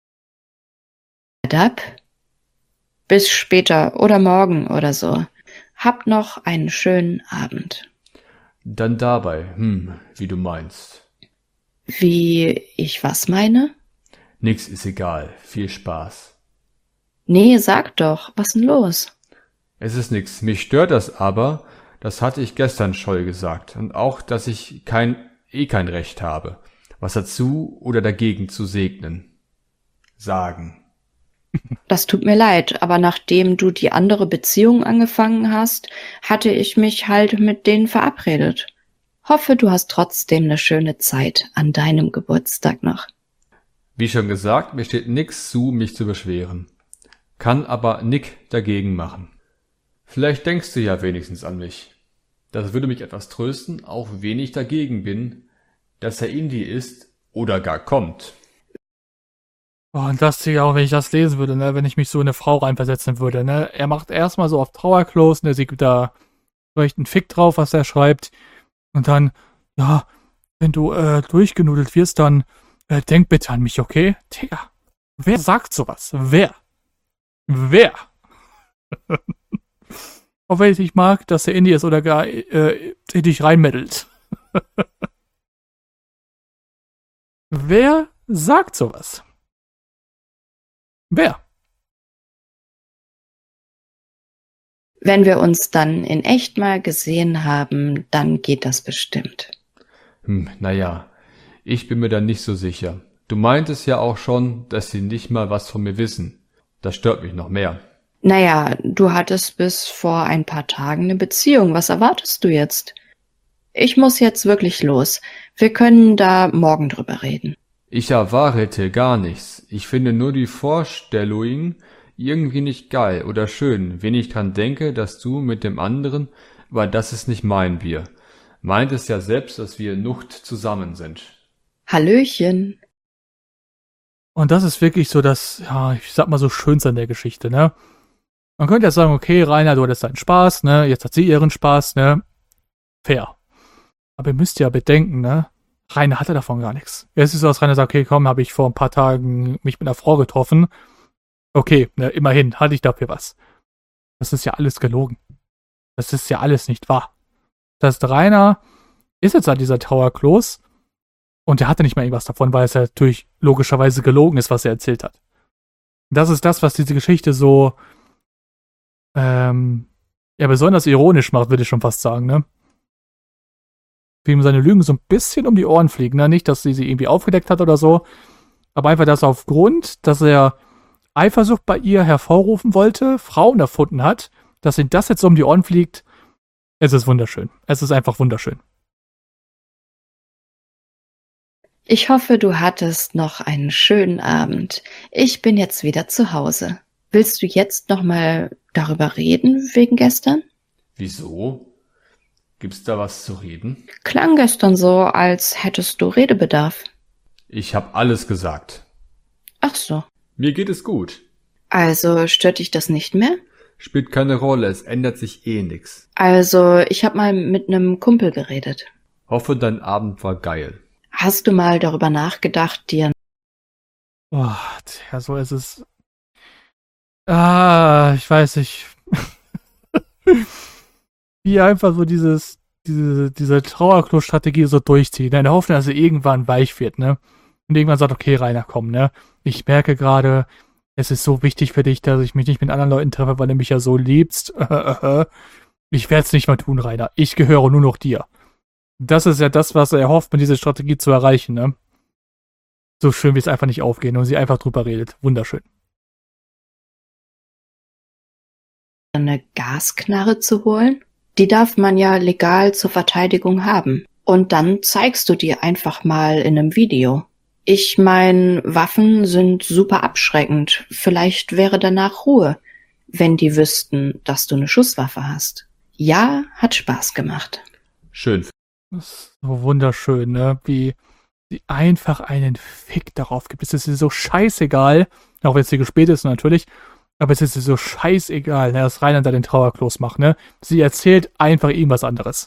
Speaker 2: Ab. Bis später oder morgen oder so. Habt noch einen schönen Abend.
Speaker 4: Dann dabei, hm, wie du meinst.
Speaker 2: Wie ich was meine?
Speaker 4: Nix ist egal, viel Spaß.
Speaker 2: Nee, sag doch, was denn los?
Speaker 4: Es ist nix, mich stört das aber, das hatte ich gestern schon gesagt, und auch, dass ich kein, eh kein Recht habe, was dazu oder dagegen zu segnen. Sagen.
Speaker 2: Das tut mir leid, aber nachdem du die andere Beziehung angefangen hast, hatte ich mich halt mit denen verabredet. Hoffe, du hast trotzdem eine schöne Zeit an deinem Geburtstag noch.
Speaker 4: Wie schon gesagt, mir steht nix zu, mich zu beschweren. Kann aber Nick dagegen machen. Vielleicht denkst du ja wenigstens an mich. Das würde mich etwas trösten, auch wenn ich dagegen bin, dass er Indie ist oder gar kommt.
Speaker 1: Oh, und das hier auch, wenn ich das lesen würde, ne, wenn ich mich so in eine Frau reinversetzen würde, ne. Er macht erstmal so auf Trauerklos, ne, sieht da vielleicht einen Fick drauf, was er schreibt. Und dann, ja, wenn du äh, durchgenudelt wirst, dann äh, denk bitte an mich, okay? Digga, wer sagt sowas? Wer? Wer? Auch wenn ich nicht mag, dass er Indie ist oder gar äh, in dich reinmeddelt. Wer sagt sowas? Wer?
Speaker 2: Wenn wir uns dann in echt mal gesehen haben, dann geht das bestimmt.
Speaker 4: Hm, naja, ich bin mir da nicht so sicher. Du meintest ja auch schon, dass sie nicht mal was von mir wissen. Das stört mich noch mehr.
Speaker 2: Naja, du hattest bis vor ein paar Tagen eine Beziehung. Was erwartest du jetzt? Ich muss jetzt wirklich los. Wir können da morgen drüber reden.
Speaker 4: Ich erwarte gar nichts. Ich finde nur die Vorstellung irgendwie nicht geil oder schön, wenn ich dran denke, dass du mit dem anderen, aber das ist nicht mein Bier. Meintest ja selbst, dass wir Nucht zusammen sind.
Speaker 2: Hallöchen.
Speaker 1: Und das ist wirklich so das, ja, ich sag mal so Schönste an der Geschichte, ne? Man könnte ja sagen, okay, Rainer, du hattest deinen Spaß, ne? Jetzt hat sie ihren Spaß, ne? Fair. Aber ihr müsst ja bedenken, ne? Rainer hatte davon gar nichts. Jetzt ist so, dass Rainer sagt, okay, komm, habe ich vor ein paar Tagen mich mit einer Frau getroffen. Okay, ne, immerhin, hatte ich dafür was. Das ist ja alles gelogen. Das ist ja alles nicht wahr. Das heißt, Rainer ist jetzt an dieser Trauerklos Und er hatte nicht mal irgendwas davon, weil es ja natürlich logischerweise gelogen ist, was er erzählt hat. Das ist das, was diese Geschichte so ähm, ja, besonders ironisch macht, würde ich schon fast sagen, ne? Wie ihm seine Lügen so ein bisschen um die Ohren fliegen, ne? Nicht, dass sie sie irgendwie aufgedeckt hat oder so, aber einfach, dass aufgrund, dass er Eifersucht bei ihr hervorrufen wollte, Frauen erfunden hat, dass ihm das jetzt so um die Ohren fliegt. Es ist wunderschön. Es ist einfach wunderschön.
Speaker 2: Ich hoffe, du hattest noch einen schönen Abend. Ich bin jetzt wieder zu Hause. Willst du jetzt noch mal darüber reden, wegen gestern?
Speaker 4: Wieso? Gibt's da was zu reden?
Speaker 2: Klang gestern so, als hättest du Redebedarf.
Speaker 4: Ich habe alles gesagt.
Speaker 2: Ach so.
Speaker 4: Mir geht es gut.
Speaker 2: Also stört dich das nicht mehr?
Speaker 4: Spielt keine Rolle, es ändert sich eh nix.
Speaker 2: Also, ich habe mal mit einem Kumpel geredet.
Speaker 4: Hoffe, dein Abend war geil.
Speaker 2: Hast du mal darüber nachgedacht, dir...
Speaker 1: Oh, ja, so ist es. Ah, ich weiß nicht. Wie einfach so dieses, diese, diese Trauerklo-Strategie so durchzieht. In der Hoffnung, dass er irgendwann weich wird, ne? Und irgendwann sagt, okay, Rainer, komm, ne? Ich merke gerade, es ist so wichtig für dich, dass ich mich nicht mit anderen Leuten treffe, weil du mich ja so liebst. Ich werde es nicht mal tun, Rainer. Ich gehöre nur noch dir. Das ist ja das, was er hofft, mit dieser Strategie zu erreichen, ne? So schön, wie es einfach nicht aufgehen und sie einfach drüber redet. Wunderschön.
Speaker 2: eine Gasknarre zu holen? Die darf man ja legal zur Verteidigung haben. Und dann zeigst du die einfach mal in einem Video. Ich mein, Waffen sind super abschreckend. Vielleicht wäre danach Ruhe, wenn die wüssten, dass du eine Schusswaffe hast. Ja, hat Spaß gemacht.
Speaker 4: Schön.
Speaker 1: Das ist so wunderschön, ne? Wie sie einfach einen Fick darauf gibt. Es ist ihr so scheißegal, auch wenn es hier spät ist natürlich, aber es ist ihr so scheißegal, ne, dass Rainer da den Trauerklos macht, ne? Sie erzählt einfach irgendwas anderes.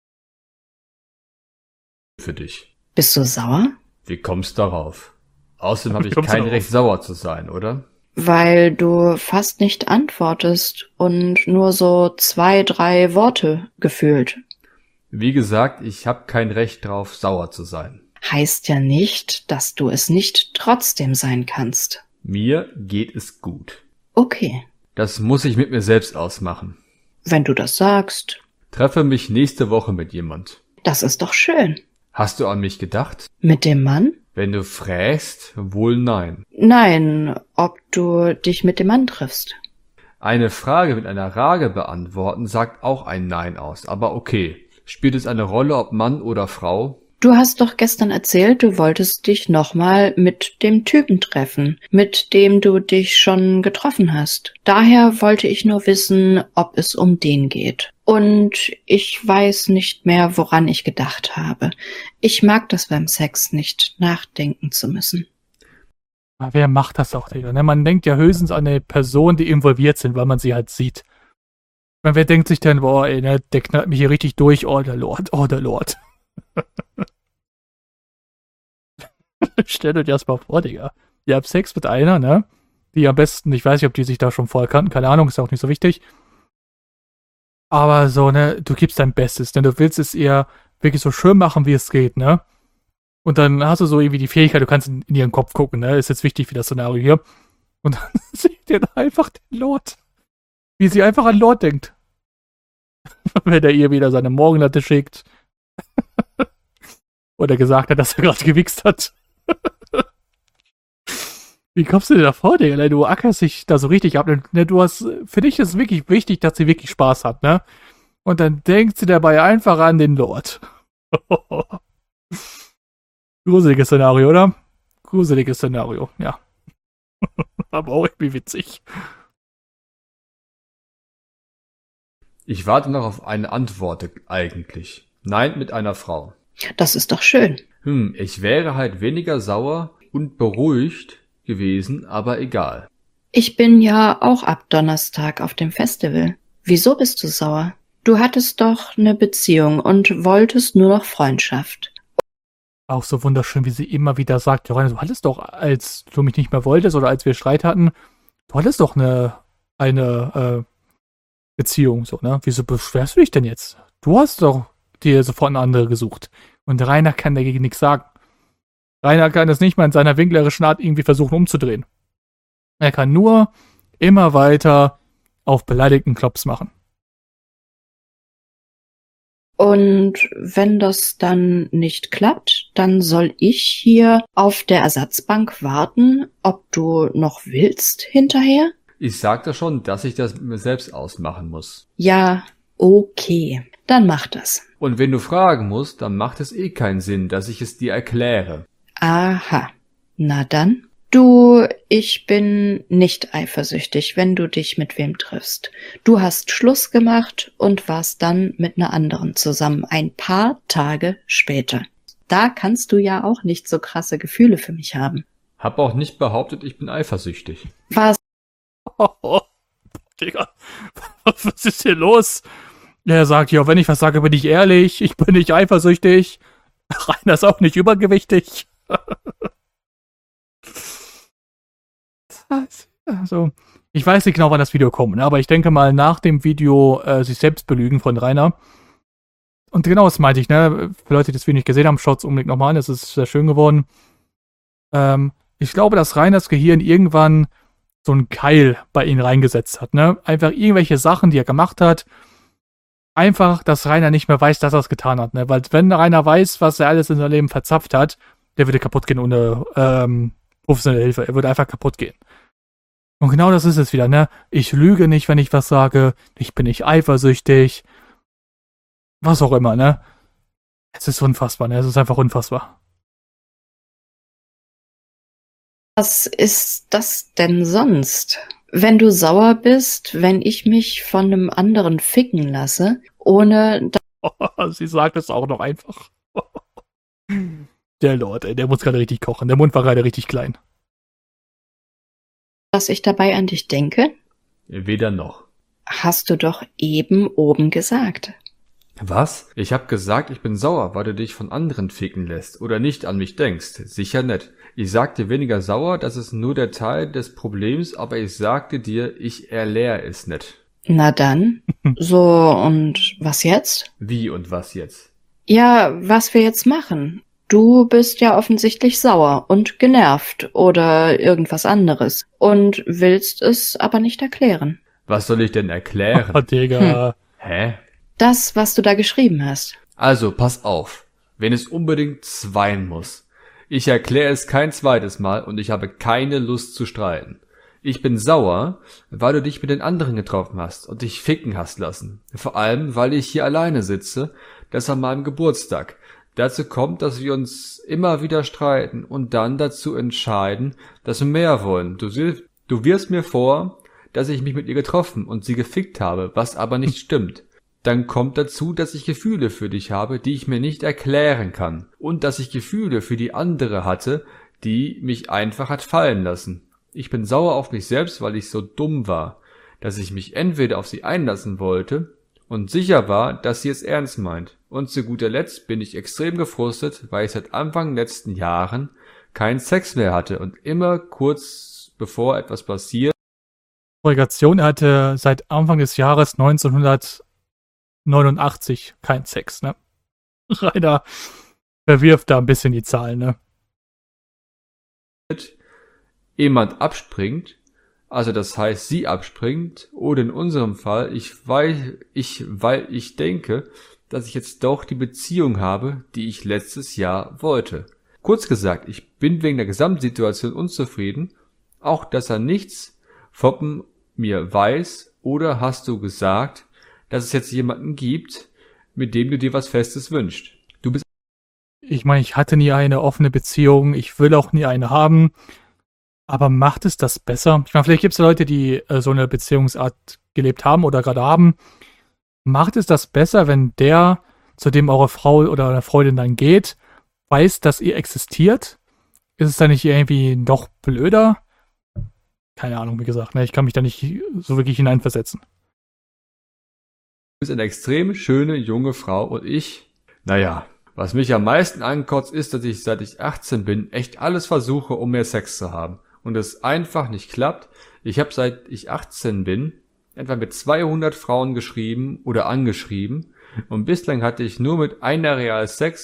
Speaker 4: Für dich.
Speaker 2: Bist du sauer?
Speaker 4: Wie kommst du darauf? Außerdem habe
Speaker 1: Wie
Speaker 4: ich
Speaker 1: kommst du
Speaker 4: kein
Speaker 1: darauf?
Speaker 4: Recht, sauer zu sein, oder?
Speaker 2: Weil du fast nicht antwortest und nur so zwei, drei Worte gefühlt.
Speaker 4: Wie gesagt, ich habe kein Recht drauf, sauer zu sein.
Speaker 2: Heißt ja nicht, dass du es nicht trotzdem sein kannst.
Speaker 4: Mir geht es gut.
Speaker 2: Okay,
Speaker 4: Das muss ich mit mir selbst ausmachen.
Speaker 2: wenn du das sagst,
Speaker 4: Treffe mich nächste Woche mit jemand.
Speaker 2: das ist doch schön.
Speaker 4: Hast du an mich gedacht?
Speaker 2: Mit dem Mann?
Speaker 4: Wenn du frägst, wohl nein.
Speaker 2: Nein, ob du dich mit dem Mann triffst.
Speaker 4: Eine Frage mit einer Frage beantworten sagt auch ein Nein aus, aber okay. Spielt es eine Rolle, ob Mann oder Frau?
Speaker 2: Du hast doch gestern erzählt, du wolltest dich nochmal mit dem Typen treffen, mit dem du dich schon getroffen hast. Daher wollte ich nur wissen, ob es um den geht. Und ich weiß nicht mehr, woran ich gedacht habe. Ich mag das beim Sex nicht, nachdenken zu müssen.
Speaker 1: Aber wer macht das auch, Digga? Ne? Man denkt ja höchstens an eine Person, die involviert sind, weil man sie halt sieht. Ich meine, wer denkt sich denn, boah, ey, ne, der knallt mich hier richtig durch, oh der Lord, oh der Lord. Stellt euch das mal vor, Digga. Ihr habt Sex mit einer, ne? Die am besten, ich weiß nicht, ob die sich da schon vorher kannten, keine Ahnung, ist auch nicht so wichtig. Aber so, ne, du gibst dein Bestes, denn du willst es ihr wirklich so schön machen, wie es geht, ne? Und dann hast du so irgendwie die Fähigkeit, du kannst in, in ihren Kopf gucken, ne? Ist jetzt wichtig für das Szenario hier. Und dann sieht ihr einfach den Lord. Wie sie einfach an Lord denkt. Wenn er ihr wieder seine Morgenlatte schickt. Oder gesagt hat, dass er gerade gewichst hat. Wie kommst du dir da vor, Digga? Du ackerst dich da so richtig ab. Ne, du hast, für dich ist es wirklich wichtig, dass sie wirklich Spaß hat, ne? Und dann denkt sie dabei einfach an den Lord. Gruseliges Szenario, oder? Gruseliges Szenario, ja. Aber auch irgendwie witzig.
Speaker 4: Ich warte noch auf eine Antwort eigentlich. Nein, mit einer Frau.
Speaker 2: Das ist doch schön.
Speaker 4: Hm, ich wäre halt weniger sauer und beruhigt gewesen, aber egal.
Speaker 2: Ich bin ja auch ab Donnerstag auf dem Festival. Wieso bist du sauer? Du hattest doch eine Beziehung und wolltest nur noch Freundschaft.
Speaker 1: Auch so wunderschön, wie sie immer wieder sagt, Johanna, du hattest doch, als du mich nicht mehr wolltest oder als wir Streit hatten, du hattest doch eine, eine äh, Beziehung, so, ne? Wieso beschwerst du dich denn jetzt? Du hast doch dir sofort eine andere gesucht. Und Rainer kann dagegen nichts sagen. Rainer kann es nicht mal in seiner winklerischen Art irgendwie versuchen umzudrehen. Er kann nur immer weiter auf beleidigten Klops machen.
Speaker 2: Und wenn das dann nicht klappt, dann soll ich hier auf der Ersatzbank warten, ob du noch willst hinterher?
Speaker 4: Ich sagte schon, dass ich das mit mir selbst ausmachen muss.
Speaker 2: Ja, okay. Dann mach das.
Speaker 4: Und wenn du fragen musst, dann macht es eh keinen Sinn, dass ich es dir erkläre.
Speaker 2: Aha. Na dann. Du, ich bin nicht eifersüchtig, wenn du dich mit wem triffst. Du hast Schluss gemacht und warst dann mit einer anderen zusammen, ein paar Tage später. Da kannst du ja auch nicht so krasse Gefühle für mich haben.
Speaker 4: Hab auch nicht behauptet, ich bin eifersüchtig.
Speaker 2: Was?
Speaker 1: Oh, oh, Digga, was ist hier los? Er sagt, ja, wenn ich was sage, bin ich ehrlich, ich bin nicht eifersüchtig. Rainer ist auch nicht übergewichtig. Also, ich weiß nicht genau, wann das Video kommt, ne? Aber ich denke mal nach dem Video äh, sich selbst belügen von Rainer. Und genau das meinte ich, ne? Für Leute, die das Video nicht gesehen haben, schaut es unbedingt nochmal an, es ist sehr schön geworden. Ähm, ich glaube, dass Rainers Gehirn irgendwann so einen Keil bei ihm reingesetzt hat, ne? Einfach irgendwelche Sachen, die er gemacht hat. Einfach, dass Rainer nicht mehr weiß, dass er es getan hat, ne? Weil wenn Rainer weiß, was er alles in seinem Leben verzapft hat, der würde kaputt gehen ohne ähm, professionelle Hilfe. Er würde einfach kaputt gehen. Und genau das ist es wieder, ne? Ich lüge nicht, wenn ich was sage. Ich bin nicht eifersüchtig. Was auch immer, ne? Es ist unfassbar, ne? Es ist einfach unfassbar.
Speaker 2: Was ist das denn sonst? Wenn du sauer bist, wenn ich mich von einem anderen ficken lasse, ohne
Speaker 1: Sie sagt es auch noch einfach. Der Lord, ey, der muss gerade richtig kochen. Der Mund war gerade richtig klein.
Speaker 2: dass ich dabei an dich denke?
Speaker 4: Weder noch.
Speaker 2: Hast du doch eben oben gesagt.
Speaker 4: Was? Ich hab gesagt, ich bin sauer, weil du dich von anderen ficken lässt oder nicht an mich denkst. Sicher nicht. Ich sagte weniger sauer, das ist nur der Teil des Problems, aber ich sagte dir, ich erleer es nicht.
Speaker 2: Na dann. So, und was jetzt?
Speaker 4: Wie und was jetzt?
Speaker 2: Ja, was wir jetzt machen. Du bist ja offensichtlich sauer und genervt oder irgendwas anderes und willst es aber nicht erklären.
Speaker 4: Was soll ich denn erklären?
Speaker 1: Oh, Digga.
Speaker 4: Hä?
Speaker 2: Das, was du da geschrieben hast.
Speaker 4: Also, pass auf. Wenn es unbedingt zweien muss. Ich erkläre es kein zweites Mal und ich habe keine Lust zu streiten. Ich bin sauer, weil du dich mit den anderen getroffen hast und dich ficken hast lassen. Vor allem, weil ich hier alleine sitze, das an meinem Geburtstag. Dazu kommt, dass wir uns immer wieder streiten und dann dazu entscheiden, dass wir mehr wollen. Du, du wirfst mir vor, dass ich mich mit ihr getroffen und sie gefickt habe, was aber nicht stimmt. Dann kommt dazu, dass ich Gefühle für dich habe, die ich mir nicht erklären kann. Und dass ich Gefühle für die andere hatte, die mich einfach hat fallen lassen. Ich bin sauer auf mich selbst, weil ich so dumm war, dass ich mich entweder auf sie einlassen wollte und sicher war, dass sie es ernst meint. Und zu guter Letzt bin ich extrem gefrustet, weil ich seit Anfang letzten Jahren keinen Sex mehr hatte und immer kurz bevor etwas passiert.
Speaker 1: Korrigation, er hatte seit Anfang des Jahres neunzehnhundertneunundachtzig keinen Sex, ne? Rainer verwirft da ein bisschen die Zahlen, ne?
Speaker 4: Jemand abspringt, also das heißt sie abspringt, oder in unserem Fall, ich weil ich, weil ich denke, dass ich jetzt doch die Beziehung habe, die ich letztes Jahr wollte. Kurz gesagt, ich bin wegen der Gesamtsituation unzufrieden, auch dass er nichts von mir weiß, oder hast du gesagt, dass es jetzt jemanden gibt, mit dem du dir was Festes wünschst. Du bist
Speaker 1: Ich meine, ich hatte nie eine offene Beziehung, ich will auch nie eine haben. Aber macht es das besser? Ich meine, vielleicht gibt es Leute, die äh, so eine Beziehungsart gelebt haben oder gerade haben. Macht es das besser, wenn der, zu dem eure Frau oder eure Freundin dann geht, weiß, dass ihr existiert? Ist es dann nicht irgendwie noch blöder? Keine Ahnung, wie gesagt, ne? Ich kann mich da nicht so wirklich hineinversetzen.
Speaker 4: Du bist eine extrem schöne junge Frau und ich, naja, was mich am meisten ankotzt, ist, dass ich seit ich achtzehn bin echt alles versuche, um mehr Sex zu haben. Und es einfach nicht klappt. Ich habe seit ich achtzehn bin etwa mit zweihundert Frauen geschrieben oder angeschrieben und bislang hatte ich nur mit einer real Sex,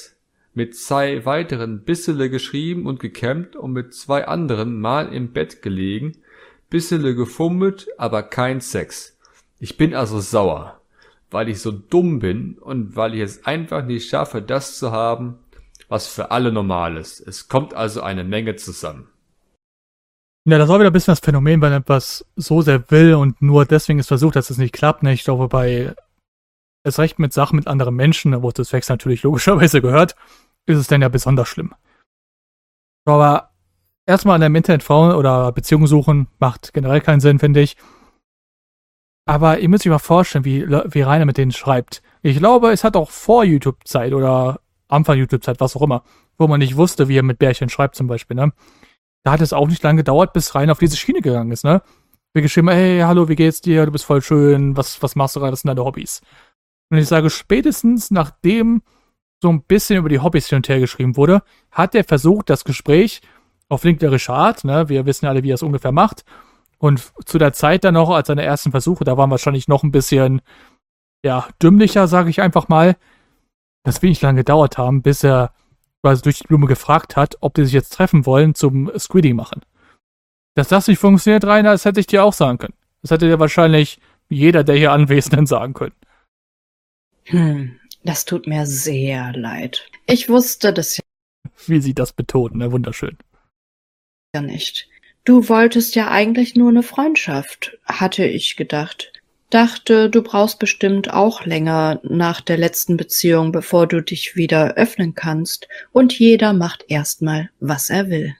Speaker 4: mit zwei weiteren bissele geschrieben und gekämmt und mit zwei anderen mal im Bett gelegen, bissele gefummelt, aber kein Sex. Ich bin also sauer, weil ich so dumm bin und weil ich es einfach nicht schaffe, das zu haben, was für alle normal ist. Es kommt also eine Menge zusammen.
Speaker 1: Ja, das war wieder ein bisschen das Phänomen, wenn etwas so sehr will und nur deswegen es versucht, dass es nicht klappt. Ne? Ich glaube, bei es recht mit Sachen mit anderen Menschen, wo das Sex natürlich logischerweise gehört, ist es dann ja besonders schlimm. Aber erstmal an einem Internet Frauen oder Beziehungen suchen, macht generell keinen Sinn, finde ich. Aber ihr müsst euch mal vorstellen, wie, wie Rainer mit denen schreibt. Ich glaube, es hat auch vor YouTube-Zeit oder Anfang YouTube-Zeit, was auch immer, wo man nicht wusste, wie er mit Bärchen schreibt zum Beispiel, ne? Da hat es auch nicht lange gedauert, bis Rainer auf diese Schiene gegangen ist, ne? Wir geschrieben, hey, hallo, wie geht's dir? Du bist voll schön, was, was machst du gerade? Was sind deine Hobbys? Und ich sage, spätestens nachdem so ein bisschen über die Hobbys hin und her geschrieben wurde, hat er versucht, das Gespräch auf linkerische Art, ne? Wir wissen ja alle, wie er es ungefähr macht. Und zu der Zeit dann noch, als seine ersten Versuche, da waren wahrscheinlich noch ein bisschen, ja, dümmlicher, sage ich einfach mal, dass wir nicht lange gedauert haben, bis er quasi durch die Blume gefragt hat, ob die sich jetzt treffen wollen zum Squiddy machen. Dass das nicht funktioniert, Rainer, das hätte ich dir auch sagen können. Das hätte dir wahrscheinlich jeder der hier Anwesenden sagen können.
Speaker 2: Hm, das tut mir sehr leid. Ich wusste das
Speaker 1: Wie sie das betonen, ne? Wunderschön.
Speaker 2: ja nicht. Du wolltest ja eigentlich nur eine Freundschaft, hatte ich gedacht. Dachte, du brauchst bestimmt auch länger nach der letzten Beziehung, bevor du dich wieder öffnen kannst. Und jeder macht erstmal, was er will.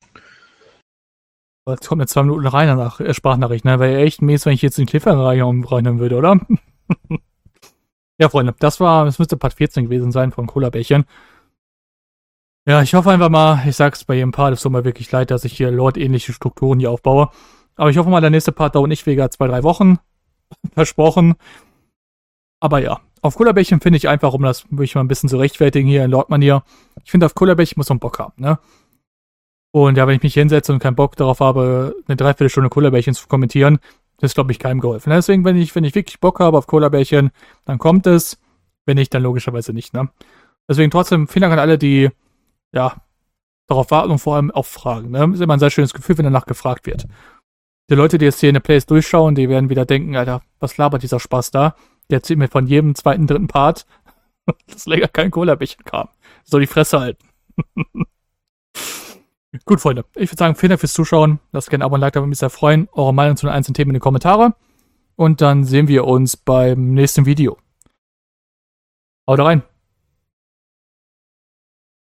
Speaker 1: Jetzt kommt mir zwei Minuten Rainer nach äh, Sprachnachricht, ne? Wäre ja echt mies, wenn ich jetzt den Cliffhanger reinhauen würde, oder? Ja, Freunde, das war, das müsste Part vierzehn gewesen sein von Cola-Bärchen. Ja, ich hoffe einfach mal, ich sag's bei jedem Part, es tut mir wirklich leid, dass ich hier Lord-ähnliche Strukturen hier aufbaue. Aber ich hoffe mal, der nächste Part dauert nicht weniger zwei, drei Wochen. Versprochen. Aber ja, auf Cola-Bärchen finde ich einfach, um das wirklich mal ein bisschen zu rechtfertigen hier in Lord-Manier, ich finde, auf Cola-Bärchen muss man Bock haben, ne? Und ja, wenn ich mich hinsetze und keinen Bock darauf habe, eine Dreiviertelstunde Cola-Bärchen zu kommentieren, das ist, glaube ich, keinem geholfen. Deswegen, wenn ich, wenn ich wirklich Bock habe auf Cola-Bärchen, dann kommt es. Wenn nicht, dann logischerweise nicht, ne? Deswegen trotzdem vielen Dank an alle, die ja, darauf warten und vor allem auch fragen. Ne? Ist immer ein sehr schönes Gefühl, wenn danach gefragt wird. Die Leute, die jetzt hier in der Playlist durchschauen, die werden wieder denken, Alter, was labert dieser Spaß da? Der erzählt mir von jedem zweiten, dritten Part, dass länger kein Cola-Bärchen kam. Soll die Fresse halten. Gut, Freunde, ich würde sagen, vielen Dank fürs Zuschauen. Lasst gerne ein Abo und Like, da würde mich sehr freuen. Eure Meinung zu den einzelnen Themen in die Kommentare. Und dann sehen wir uns beim nächsten Video. Haut rein.